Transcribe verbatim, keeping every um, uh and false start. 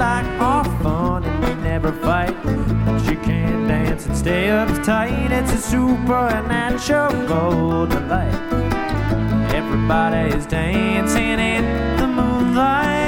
like more fun and we never fight. But she can dance and stay uptight. It's a supernatural delight. Everybody is dancing in the moonlight.